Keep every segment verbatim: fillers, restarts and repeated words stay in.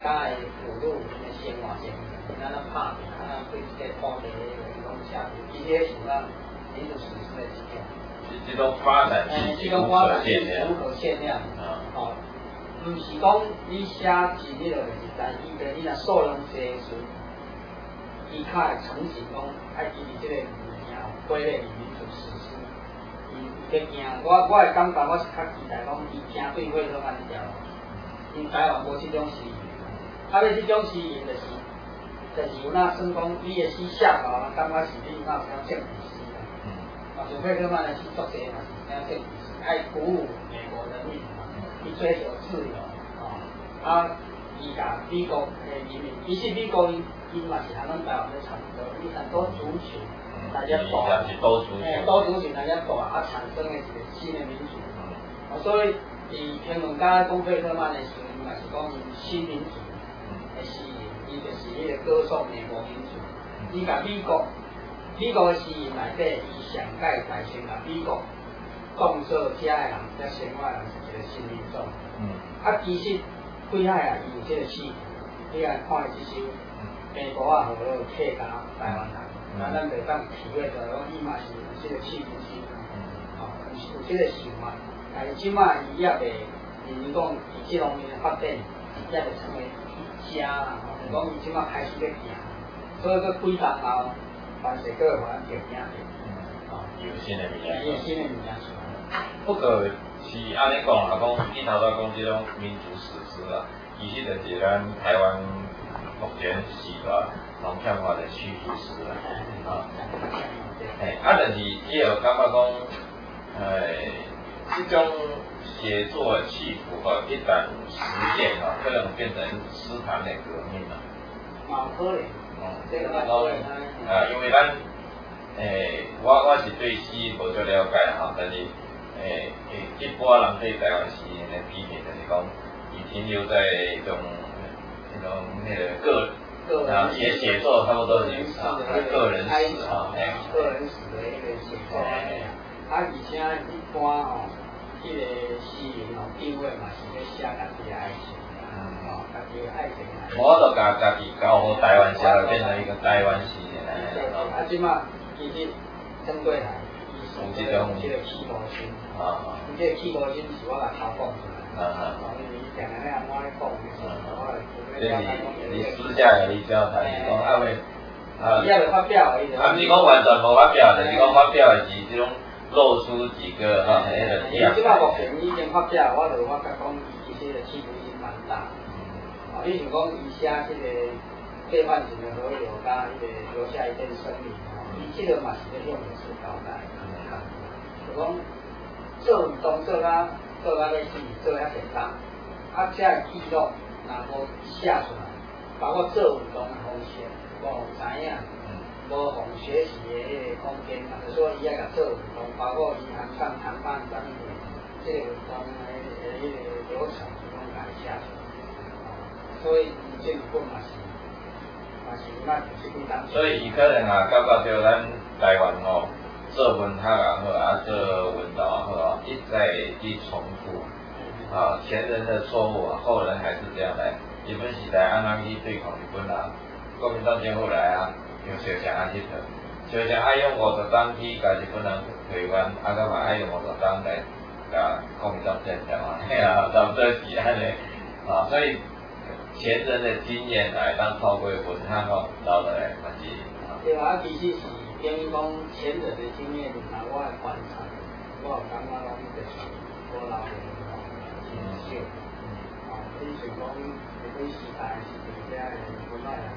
甲伊附录因诶生活先，咱咱拍拼，咱对即个土地诶讲下，伊这是咱民主实施诶一种。 是这种发展是这种发展是无无可限量。 啊。 哦，毋是讲你写字你就是，但伊个你若数量多时，伊较会成型讲，爱支持即个物件归类于民主实施。伊伊个行，我我会感觉我是较期待讲，伊行对火车站这条路，因台湾无即种诗言。啊，要即种诗言，就是就是有那算讲，你的诗写好，感觉是你那有啥政治诗啦。嗯。啊，像费特曼的诗作者嘛是啥政治诗，爱鼓舞美国人民嘛，去追求自由啊。啊，伊甲美国诶人民，其实美国因因嘛是和咱台湾咧差不多，伊很多族群大家大， 是多族群， 诶多族群大家大，啊产生的一个新的民主。啊，所以伊评论家讲费特曼的时候，嘛是讲新民主。诗言，伊就是迄个歌颂美国民主。伊甲美国，美国的诗言内底，伊上界大先甲美国当作遮的人，遮生活的人是一个新民主。嗯。啊，其实几海啊，伊有这个气质。你来看伊即首美国啊，和了客家台湾人，啊，咱袂当体会到讲伊嘛是有这个气质性。嗯。哦，有有这个想法，但是即摆伊也袂，比如讲以这方面的发展，也袂成为。家啦，吼，讲伊即马开始咧行，所以个几年后，凡是个互咱着惊着， 哦，有新的物件， 有新的物件出来。 不过是安尼讲啦，讲你头先讲即种民主史诗啊，其实就是咱台湾目前时代拢欠缺的叙述史啦，啊，嘿，啊，但是伊有感觉讲，诶，即种。写作气符合一旦实践啊，可能变成诗坛的革命了。 嘛可能， 嗯，这个可能啊，因为咱诶，我我是对诗无足了解哈，但是诶诶，一般人对台湾诗人的批评就是讲，伊停留在一种那种那个个啊写写作差不多是啊个人史啊， 哎，个人史的那个写作，啊，而且一般吼。迄个诗人吼，定位嘛是咧写家己的爱情啦，吼，家己的爱情啦。 我就甲家己搞好台湾写，变成一个台湾诗人啦。 啊，即马其实针对来，有即种即个企图心。啊。即个企图心是我甲偷讲出来。啊啊。因为伊定定咧安怎咧讲的时候，我即是你私下有你交谈，是讲啊未啊。伊也未发表的。 啊，毋是讲完全无发表，就是讲发表的是即种。露出几个哈，迄个伊即摆目前已经发表，我就我甲讲，伊其实的气度已经蛮大。啊，你像讲伊写即个被判刑的河流，甲迄个留下一片森林，吼，伊即个嘛是咧用的是交代。就讲做运动做啊做啊咧死，做遐简单，啊，遮个记录若无写出来，包括做运动的方式，无知影。无互学习的迄个空间嘛，就说伊要甲做运动，包括银行上谈判上面，即个运动的迄个流程，拢甲伊写出来。所以政府嘛是，嘛是咱就是几当。 所以伊可能啊，感觉着咱台湾吼，做文学也好啊，做运动也好啊，一再去重复啊，前人的错误啊，后人还是这样来。日本时代安怎去对抗日本啊？国民党政府来啊？用小强安去做，小强爱用五十档去甲日本人退还，啊，佮嘛爱用五十档来甲国民党建交啊，嘿啊，差不多是安尼啊，所以前人的经验来当透过文学吼留落来，嘛是。 对啊，其实是等于讲前人的经验，若我的观察，我有感觉讲就是无留下吼，真少。啊，你像讲日本时代是伫遮个文化人。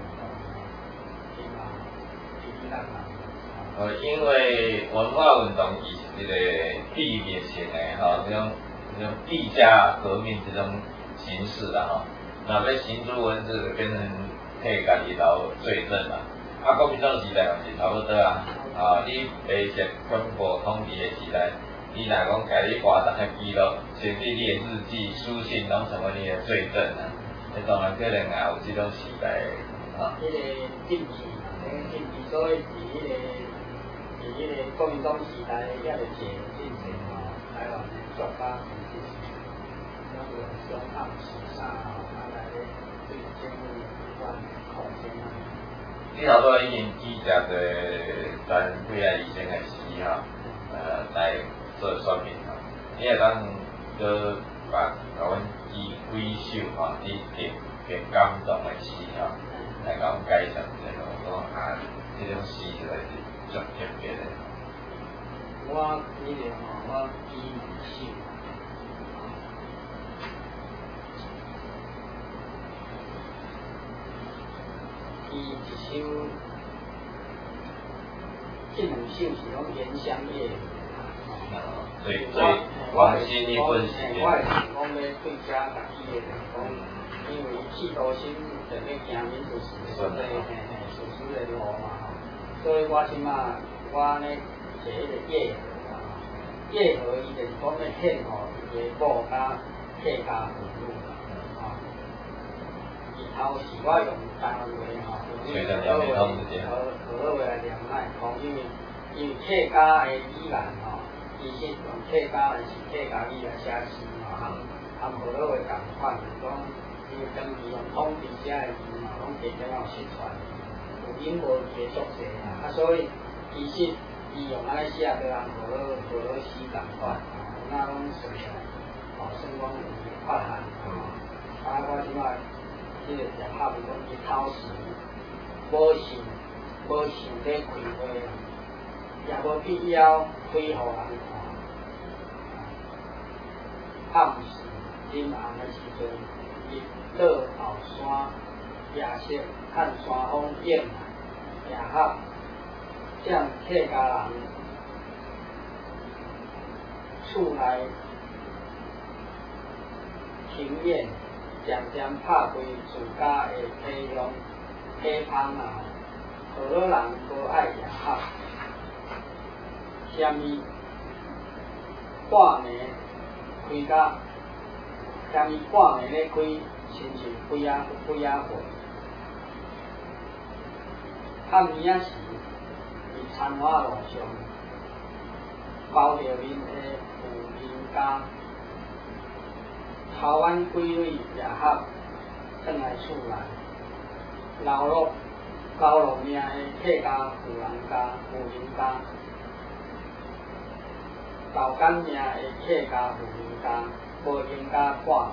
呃，因为文化运动以这个地面性的哈，这种这种地下革命这种形式啦哈，那要行诸文字变成替家己留罪证啦。啊，国民党时代嘛是差不多啊，啊，你白色军部统治的时代，你若讲家己画逐个记录，甚至你的日记、书信，拢成为你的罪证啊。你当然可能也有这种时代啊。 迄个禁忌。禁忌，所以伫迄个伫迄个国民党时代，也就解禁止吼，台湾的作家其实是那个凶悍时尚吼，啊来咧你头拄已经记者的咱几啊医生的诗吼，呃来做说明吼，你会当搁把甲阮记几首吼，你特别感动的诗吼，来甲阮介绍一下，讲啊，这种诗实在是足特别的。 我记得吼，我记两首。伊一首，这两首是讲《原乡夜》。 所以所以王心一分析。 我是讲要对遮家己的讲，因为企图心就要行民主史实的嘿嘿史实的路嘛吼，所以我即马我呢坐迄个夜河啊，夜河伊就是讲要献吼伊个某甲客家父母啦，吼。伊头是我用台湾话吼。 所以咱了解他们之间。 好好话来念来讲，因为因为客家的语言吼，其实用客家的是客家语来写诗吼，含含好好话共款，讲因为当时用统治者的字嘛，拢加加有失传，有音无字的作者啊，啊所以其实伊用安尼写对人好好好好诗共款，那拢算起来，吼算讲有发汗吼，啊我即摆即个店仔面讲一头时。无想无想咧开花，也无必要开互人看。暗时阴暗的时阵，日落后山，夜色看山风映来，夜黑将客家人厝内庭院渐渐拍开自家的体香。黑芳啊，好多人无爱夜黑，虾米半暝开甲，虾米半暝咧开，亲像鬼仔鬼仔会。暗暝仔时，伫田花路上，包着面的妇人家，头晚几蕊夜黑，转来厝内。流落交落命的客家妇人家、妇人家，流感命的客家妇人家，无应甲看。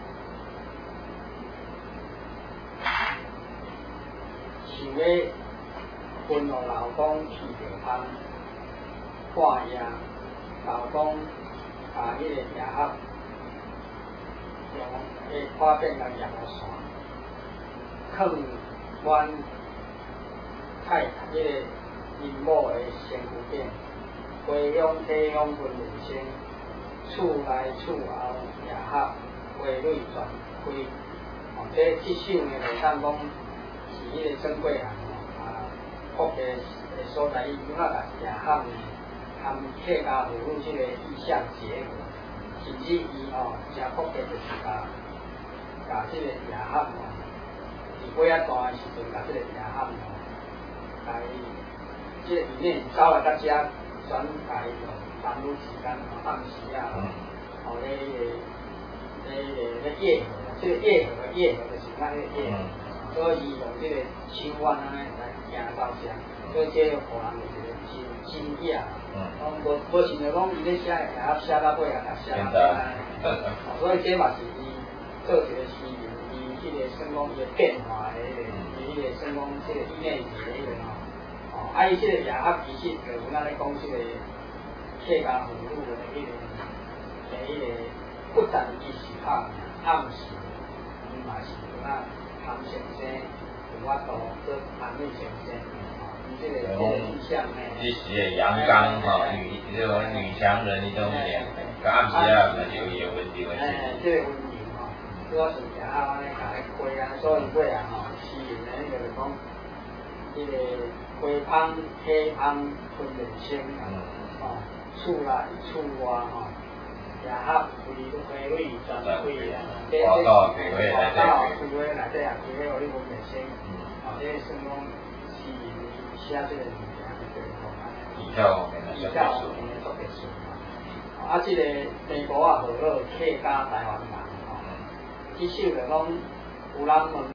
想要分互老公去着芳，半夜老公把迄个夜黑用个花变甲夜幕线，藏。阮太太迄个因某的身躯顶，花香体香分人生，厝内厝后夜黑，花蕊全开。哦，这即首呢，就当讲是迄个曾贵行吼啊，国家的所在，伊怎啊甲夜黑呢，含客家妇女即个意象结合，甚至伊吼真国家就是甲甲即个夜黑吼。尾仔大的时阵，甲即个夜暗吼，甲伊即个里面走来到遮，全甲伊用男女之间暗时啊，吼咧迄个咧迄个咧夜河，即个夜河的夜河就是咱迄个夜河，所以伊用即个手腕安尼来行到遮，所以这互人就是真真雅。讲无无想着讲伊咧写夜暗写到尾啊，写到安尼，所以这嘛是伊做一个诗人。迄个算讲伊个变化的迄个，伊迄个算讲即个意念是迄个吼，哦，啊伊即个夜黑其实就有咱咧讲即个客家妇女的迄个，诶迄个不但伊是拍暗时，伊嘛是有咱谈先生有法度做谈女先生，哦，伊即个即个意象呢。 即时的阳刚吼，女即种女强人迄种面，甲暗时啊，嘛就有温柔的。 诶，即个温柔吼，主要是夜黑安尼甲咧开啊，所以尾啊吼，诗人呢就是讲，迄个花香黑香分人生啊，吼，厝内厝外吼，夜黑规花蕊全开啊，这这花到厝内内底也开互你分人生，吼，这算讲诗人写即个物件是最好啊， 比较比较特殊嘛，啊，即个美国啊，好好客家台湾人。即首就讲有人问。